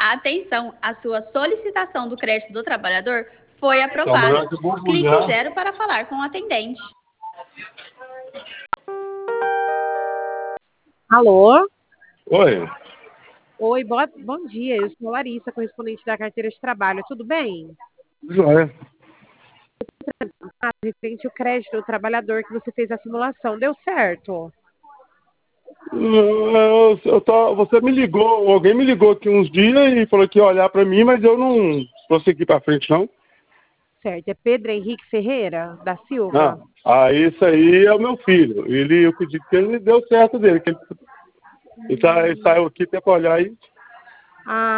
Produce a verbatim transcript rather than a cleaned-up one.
Atenção, a sua solicitação do crédito do trabalhador foi Então, aprovada. eu vou Clique bugar. zero para falar com o atendente. Alô? Oi. Oi, boa, bom dia. Eu sou a Larissa, correspondente da carteira de trabalho. Tudo bem? Joia. Ah, referente ao crédito do trabalhador que você fez a simulação. Deu certo? Eu, eu tô, você me ligou, alguém me ligou aqui uns dias e falou que ia olhar para mim, mas eu não prossegui para frente, não. Certo. É Pedro Henrique Ferreira da Silva? Não. Ah, isso aí é o meu filho. Ele, eu acredito que ele deu certo dele. Que ele, ele, tá, ele saiu aqui até para olhar aí. Ah,